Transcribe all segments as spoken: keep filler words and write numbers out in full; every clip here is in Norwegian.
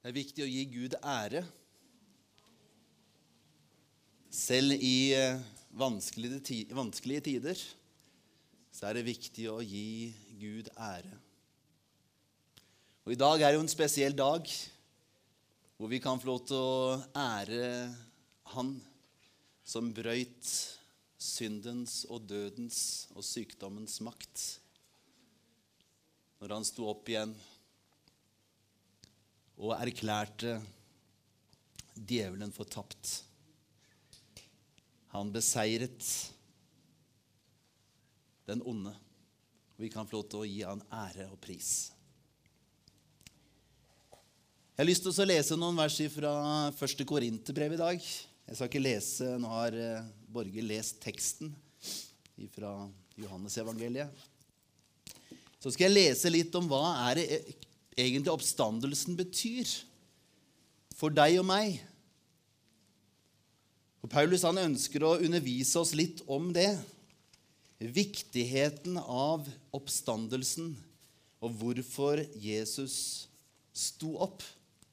Det er viktig å gi Gud ære. Selv i vanskelige, vanskelige tider så er det viktig å gi Gud ære. Og i dag er jo en spesiell dag hvor vi kan få lov til å ære Han som brøyt syndens og dødens og sykdommens makt. Når han sto opp igjen og erklærte djevelen fortapt. Han beseiret den onde. Og vi kan få lov til å gi han ære og pris. Jeg har lyst til å lese noen vers fra første Korinterbrev i dag. Jeg skal ikke lese, nå har Borge lest teksten fra Johannes evangeliet. Så skal jeg lese litt om hva er det egentlig oppstandelsen betyr for deg og meg. Og Paulus han ønsker å undervise oss litt om det. Viktigheten av oppstandelsen og hvorfor Jesus sto opp.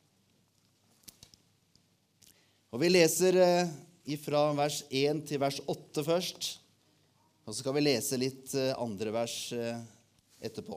Og vi leser fra vers én til vers åtte først, og så skal vi lese litt andre vers etterpå.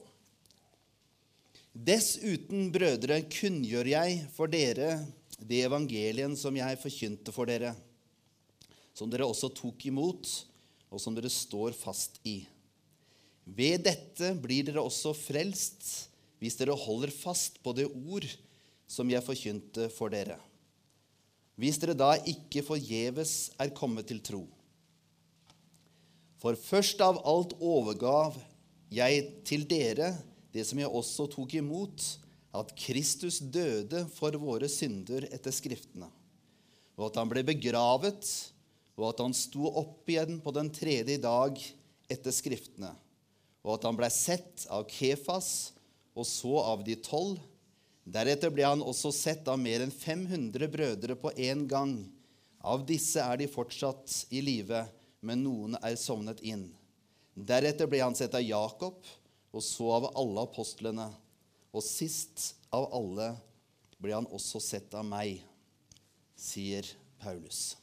Dessuten, brødre, kunngjør jeg for dere det evangelien som jeg forkynte for dere, som dere også tok imot, og som dere står fast i. Ved dette blir dere også frelst, hvis dere holder fast på det ord som jeg forkynte for dere. Hvis dere da ikke forgjeves er kommet til tro. For først av alt overgav jeg til dere det som jeg også tok imot, at Kristus døde for våre synder etter skriftene, og at han ble begravet, og at han sto opp igjen på den tredje dag etter skriftene, og at han ble sett av Kefas, og så av de tolv. Deretter ble han også sett av mer enn fem hundre brødre på en gang. Av disse er de fortsatt i live, men noen er sovnet inn. Deretter ble han sett av Jakob, og så av alle apostlene, og sist av alle ble han også sett av meg, sier Paulus.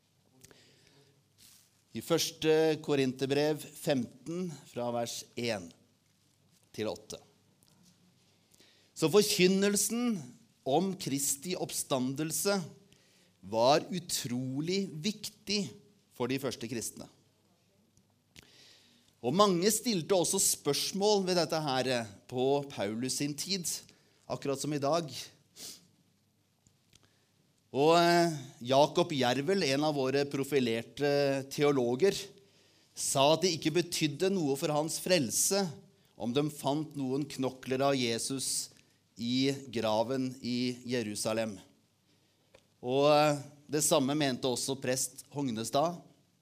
I første Korinterbrev femten, fra vers én til åtte. Så forkynnelsen om Kristi oppstandelse var utrolig viktig for de første kristne. Og mange stilte også spørsmål ved dette her på Paulus sin tid, akkurat som i dag. Og Jakob Jervel, en av våre profilerte teologer, sa at det ikke betydde noe for hans frelse om de fant noen knokler av Jesus i graven i Jerusalem. Og det samme mente også prest Hognestad.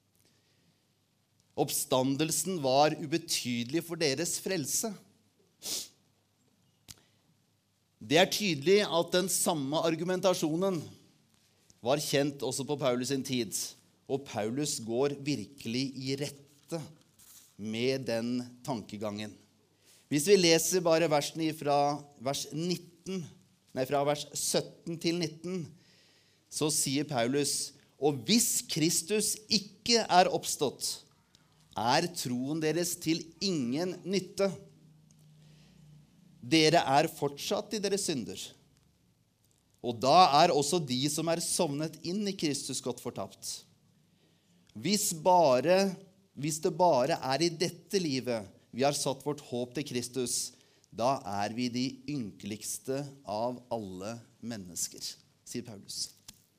Oppstandelsen var ubetydelig for deres frelse. Det er tydelig at den samme argumentasjonen var kjent også på Paulus sin tid, og Paulus går virkelig i rette med den tankegangen. Hvis vi leser bare versene fra vers, nitten, nei, fra vers sytten til nitten, så sier Paulus, og hvis Kristus ikke er oppstått, er troen deres til ingen nytte. Dere er fortsatt i deres synder. Og da er også de som er sovnet inn i Kristus gått fortapt. Hvis, bare, hvis det bare er i dette livet vi har satt vårt håp til Kristus, da er vi de ynkeligste av alle mennesker, sier Paulus.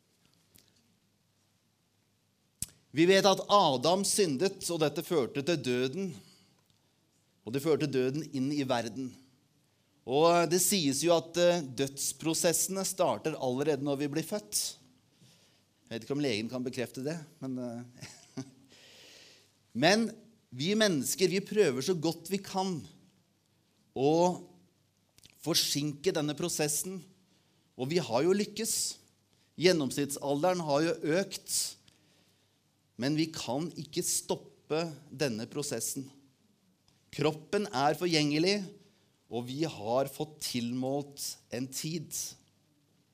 Vi vet at Adam syndet, og dette førte til døden, og det førte døden inn i verden. Og det sies jo at dødsprosessene starter allerede når vi blir født. Jeg vet ikke om legen kan bekrefte det, men... men vi mennesker, vi prøver så godt vi kan å forsinke denne prosessen, og vi har jo lykkes. Gjennomsnittsalderen har jo økt, men vi kan ikke stoppe denne prosessen. Kroppen er forgjengelig, og vi har fått tilmålt en tid.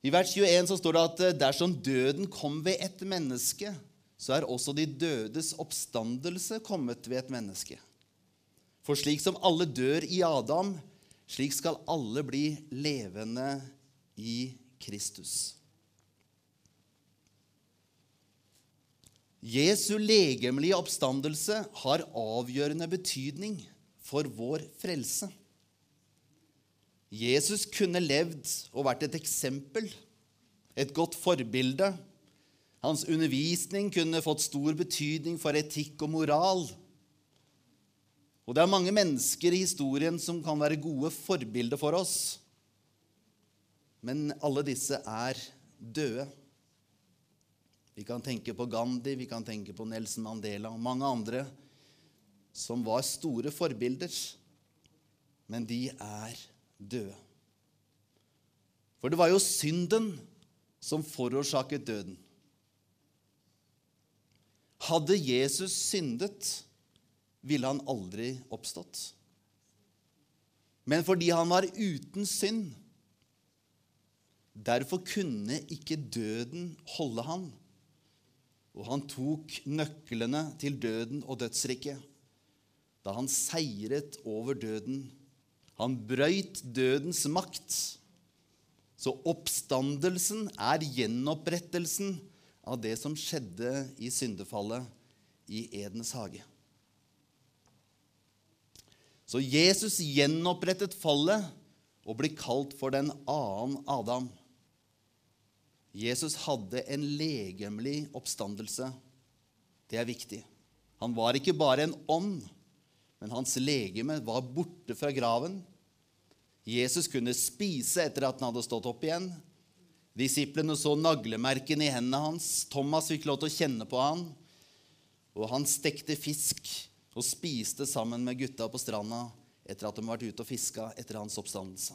I vers tjueen så står det at dersom døden kom ved et menneske, så er også de dødes oppstandelse kommet ved et menneske. For slik som alle dør i Adam, slik skal alle bli levende i Kristus. Jesu legemlige oppstandelse har avgjørende betydning for vår frelse. Jesus kunne levd og vært et eksempel, et godt forbilde. Hans undervisning kunne fått stor betydning for etikk og moral. Og det er mange mennesker i historien som kan være gode forbilder for oss. Men alle disse er døde. Vi kan tenke på Gandhi, vi kan tenke på Nelson Mandela og mange andre som var store forbilder, men de er døde. For det var jo synden som forårsaket døden. Hadde Jesus syndet, ville han aldri oppstått. Men fordi han var uten synd, derfor kunne ikke døden holde han. Og han tok nøklene til døden og dødsriket. Da han seiret over døden, han brøyt dødens makt. Så oppstandelsen er gjenopprettelsen av det som skjedde i syndefallet i Edens hage. Så Jesus gjenopprettet fallet og ble kalt for den annen Adam. Jesus hadde en legemlig oppstandelse. Det er viktig. Han var ikke bare en ånd, men hans legeme var borte fra graven. Jesus kunne spise etter at han hadde stått opp igjen. Disiplene så naglemerkene i hendene hans. Thomas fikk lov til å kjenne på han. Og han stekte fisk og spiste sammen med gutta på stranda etter at de var ute og fiska etter hans oppstandelse.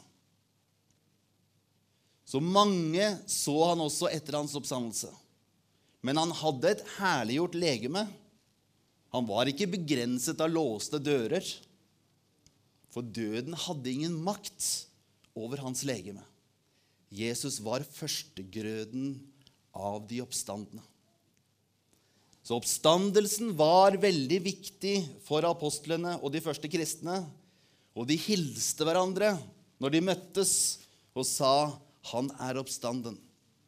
Så mange så han også etter hans oppstandelse. Men han hadde et herliggjort legeme. Han var ikke begrenset av låste dører, for døden hadde ingen makt over hans legeme. Jesus var førstegrøden av de oppstandene. Så oppstandelsen var veldig viktig for apostlene og de første kristne, og de hilste hverandre når de møttes og sa: han er oppstanden.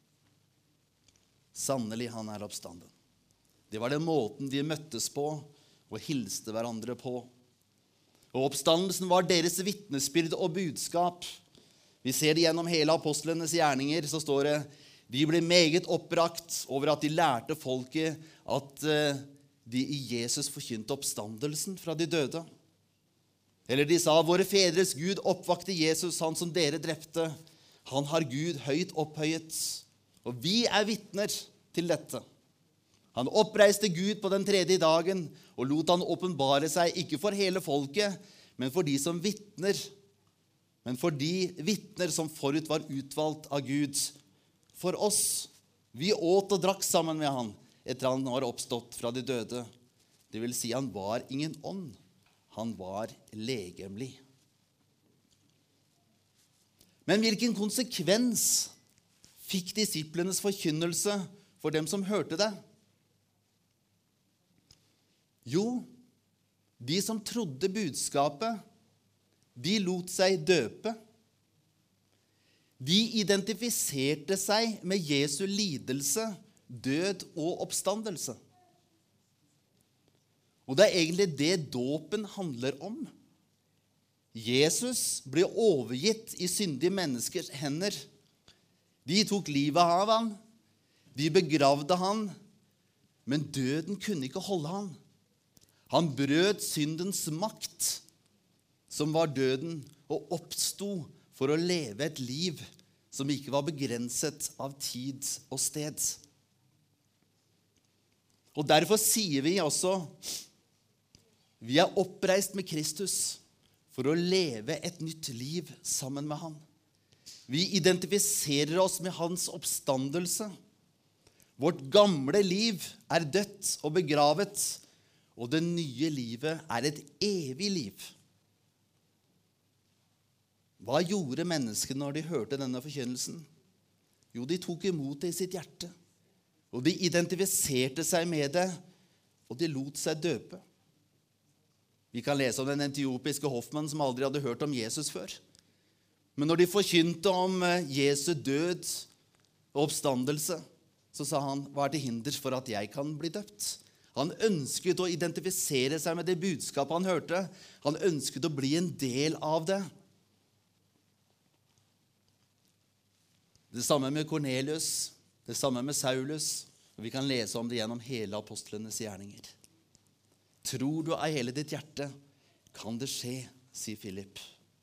Sannelig, han er oppstanden. Det var den måten de møttes på og hilste hverandre på. Og oppstandelsen var deres vitnesbyrd og budskap. Vi ser det gjennom hele apostlenes gjerninger, så står det: de ble meget oppbrakt over at de lærte folket at de i Jesus forkynte oppstandelsen fra de døde. Eller de sa: våre fedres Gud oppvakte Jesus, han som dere drepte. Han har Gud høyt opphøyet, og vi er vitner til dette. Han oppreiste Gud på den tredje dagen, og lot han åpenbare seg, ikke for hele folket, men for de som vitner. Men for de vitner som forut var utvalgt av Gud. For oss, vi åt og drakk sammen med han, etter han var oppstått fra de døde. Det vil si, han var ingen ånd, han var legemlig. Men hvilken konsekvens fikk disiplenes forkynnelse for dem som hørte det? Jo, de som trodde budskapet, de lot seg døpe. De identifiserte seg med Jesu lidelse, død og oppstandelse. Og det er egentlig det dåpen handler om. Jesus ble overgitt i syndige menneskers hender. De tok livet av han, de begravde han, men døden kunne ikke holde han. Han brøt syndens makt, som var døden, og oppstod for å leve et liv som ikke var begrenset av tid og sted. Og derfor sier vi også, vi er oppreist med Kristus, for å leve et nytt liv sammen med han. Vi identifiserer oss med hans oppstandelse. Vårt gamle liv er dødt og begravet, og det nye livet er et evig liv. Hva gjorde menneskene når de hørte denne forkynnelsen? Jo, de tok imot det i sitt hjerte. Og de identifiserte seg med det, og de lot seg døpe. Vi kan lese om den etiopiske hoffmannen som aldri hadde hørt om Jesus før. Men når de forkynte om Jesu død og oppstandelse, så sa han, hva er til hinder for at jeg kan bli døpt? Han ønsket å identifisere seg med det budskapet han hørte. Han ønsket å bli en del av det. Det samme med Kornelius, det samme med Saulus, og vi kan lese om det gjennom hele apostlenes gjerninger. Tror du av hele ditt hjerte, kan det skje, sier Philip.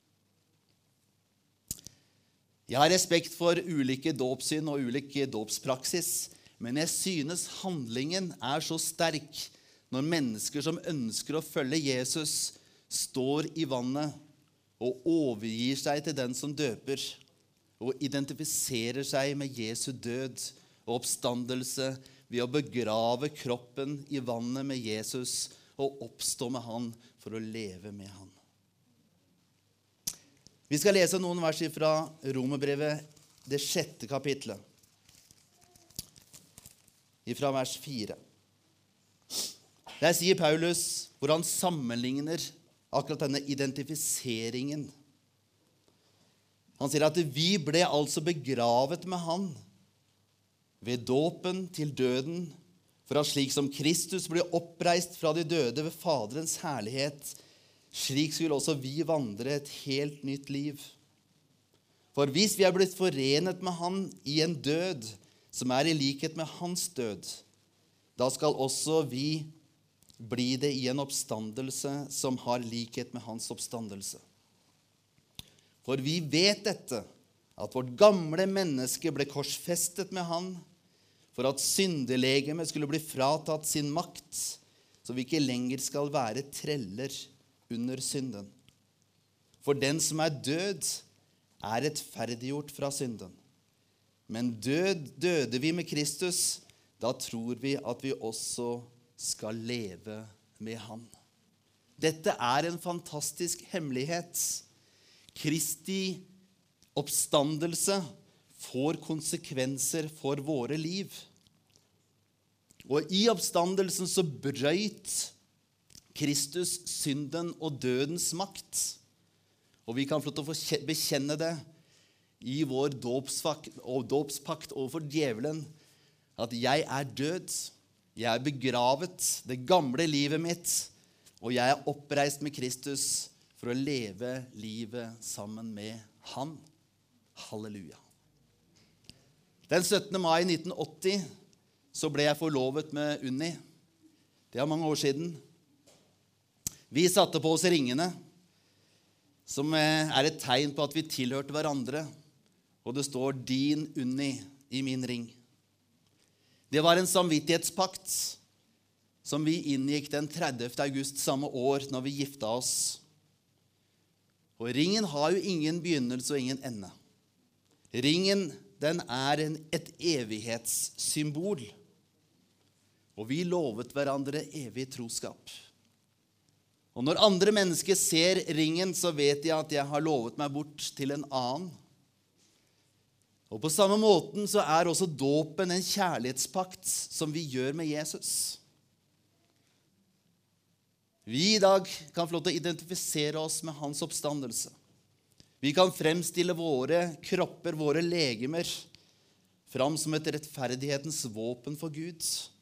Jeg har respekt for ulike dåpssyn og ulike dåpspraksis, men jeg synes handlingen er så sterk når mennesker som ønsker å følge Jesus står i vannet og overgir seg til den som døper, og identifiserer seg med Jesu død og oppstandelse ved å begrave kroppen i vannet med Jesus og oppstå med han for å leve med han. Vi skal lese noen vers fra Romerbrevet, det sjette kapitlet, fra vers fire. Der sier Paulus, hvor han sammenligner akkurat denne identifiseringen. Han sier at vi ble altså begravet med han ved dåpen til døden, for at slik som Kristus ble oppreist fra de døde ved Faderens herlighet, slik skulle også vi vandre et helt nytt liv. For hvis vi er blitt forenet med han i en død som er i likhet med hans død, da skal også vi bli det i en oppstandelse som har likhet med hans oppstandelse. For vi vet dette, at vårt gamle menneske ble korsfestet med han, for at syndelegemet skulle bli fratatt sin makt, så vi ikke lenger skal være treller under synden. For den som er død, er rettferdiggjort fra synden. Men død døde vi med Kristus, da tror vi at vi også skal leve med han. Dette er en fantastisk hemmelighet. Kristi oppstandelse får konsekvenser for våre liv. Og i oppstandelsen så brøyt Kristus synden og dødens makt. Og vi kan få lov til å bekjenne det i vår dåpspakt overfor djevelen, at jeg er død, jeg er begravet, det gamle livet mitt, og jeg er oppreist med Kristus for å leve livet sammen med han. Halleluja. Den syttende mai nitten åtti så ble jeg forlovet med Unni. Det er mange år siden. Vi satte på oss ringene, som er et tegn på at vi tilhørte hverandre, og det står din Unni i min ring. Det var en samvittighetspakt som vi inngikk den tredivte august samme år når vi gifta oss. Og ringen har jo ingen begynnelse og ingen ende. Ringen, den er en, et evighetssymbol. Og vi lovet hverandre evig troskap. Og når andre mennesker ser ringen, så vet de at jeg har lovet meg bort til en annen. Og på samme måten så er også dåpen en kjærlighetspakt som vi gjør med Jesus. Vi i dag kan få lov til å identifisere oss med hans oppstandelse. Vi kan fremstille våre kropper, våre legemer, fram som et rettferdighetens våpen for Gud.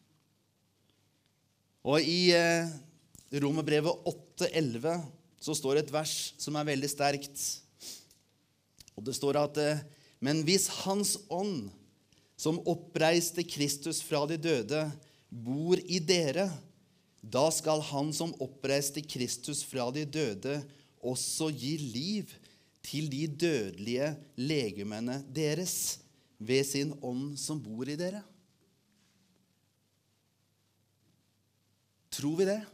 Og i eh, Romerbrevet åtte elleve så står et vers som er veldig sterkt. Og det står at eh, men hvis hans ånd, som oppreiste Kristus fra de døde, bor i dere, da skal han som oppreiste Kristus fra de døde også gi liv til de dødelige legemene deres ved sin ånd som bor i dere. Tror vi det?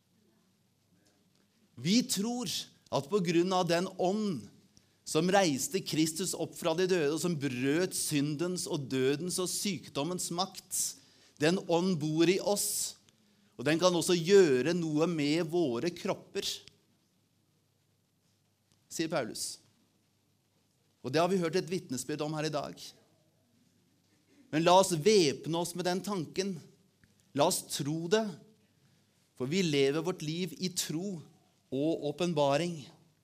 Vi tror at på grunn av den ånd som reiste Kristus opp fra de døde, og som brøt syndens og dødens og sykdommens makt, den ånd bor i oss. Og den kan også gjøre noe med våre kropper, sier Paulus. Og det har vi hørt et vitnesbyrd om her i dag. Men la oss væpne oss med den tanken. La oss tro det. For vi lever vårt liv i tro og åpenbaring.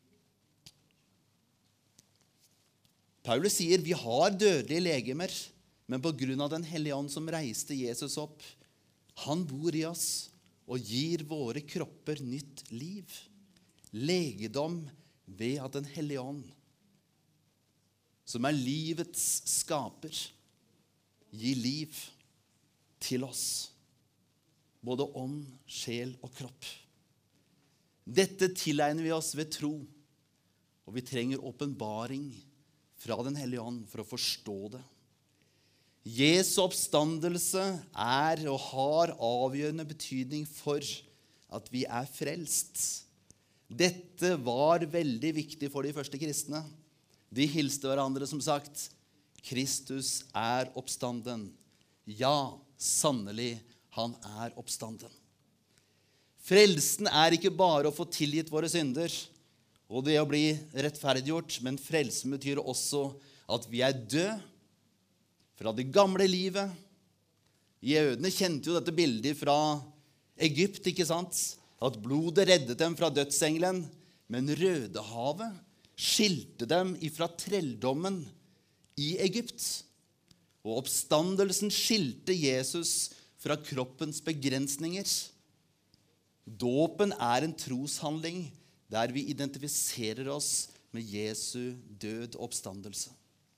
Paulus sier vi har dødelige legemer, men på grunn av den hellige ånd som reiste Jesus opp, han bor i oss og gir våre kropper nytt liv. Legedom ved at den hellige ånd, som er livets skaper, gir liv til oss. Både ånd, sjel og kropp. Dette tilegner vi oss ved tro, og vi trenger åpenbaring fra den hellige ånd for å forstå det. Jesu oppstandelse er og har avgjørende betydning for at vi er frelst. Dette var veldig viktig for de første kristne. De hilste hverandre som sagt, Kristus er oppstanden. Ja, sannelig, han er oppstanden. Frelsen er ikke bare å få tilgitt våre synder, og det å bli rettferdiggjort, men frelsen betyr også at vi er død fra det gamle livet. Jødene kjente jo dette bildet fra Egypt, ikke sant? At blodet reddet dem fra dødsengelen, men Rødehavet skilte dem ifra trelldommen i Egypt. Og oppstandelsen skilte Jesus fra kroppens begrensninger. Dåpen er en troshandling der vi identifiserer oss med Jesu død og oppstandelse.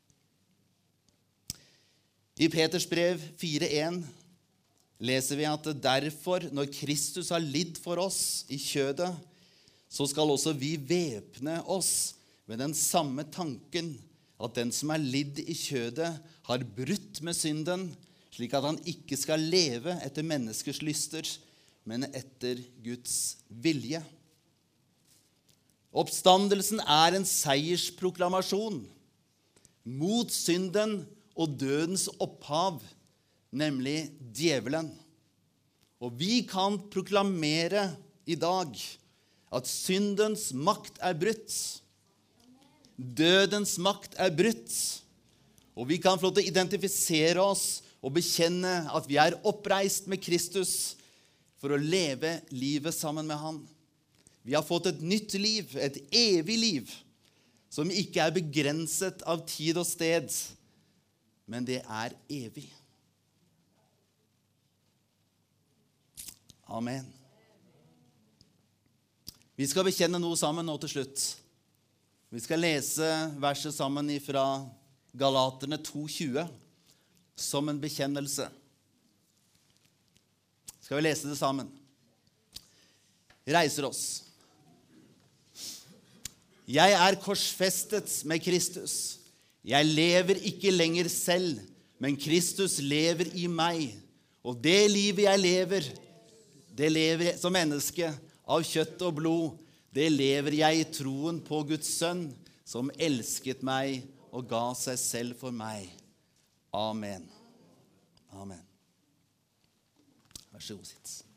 I Peters brev fire en leser vi at derfor, når Kristus har lidd for oss i kjødet, så skal også vi væpne oss med den samme tanken at den som er lidd i kjødet har brutt med synden, slik at han ikke skal leve etter menneskers lyster, men etter Guds vilje. Oppstandelsen er en seiersproklamasjon mot synden og dødens opphav, nemlig djevelen. Og vi kan proklamere i dag at syndens makt er brutt. Dødens makt er brutt. Og vi kan få lov til å identifisere oss og bekjenne at vi er oppreist med Kristus for å leve livet sammen med han. Vi har fått et nytt liv, et evig liv, som ikke er begrenset av tid og sted, men det er evig. Amen. Vi skal bekjenne noe sammen nå til slutt. Vi skal lese verset sammen fra Galaterne to tjue som en bekjennelse. Skal vi lese det sammen? Reiser oss. Jeg er korsfestet med Kristus. Jeg lever ikke lenger selv, men Kristus lever i meg. Og det livet jeg lever, det lever jeg som menneske av kjøtt og blod. Det lever jeg i troen på Guds sønn, som elsket meg og ga seg selv for meg. Amen. Amen. Vær så god, sitt.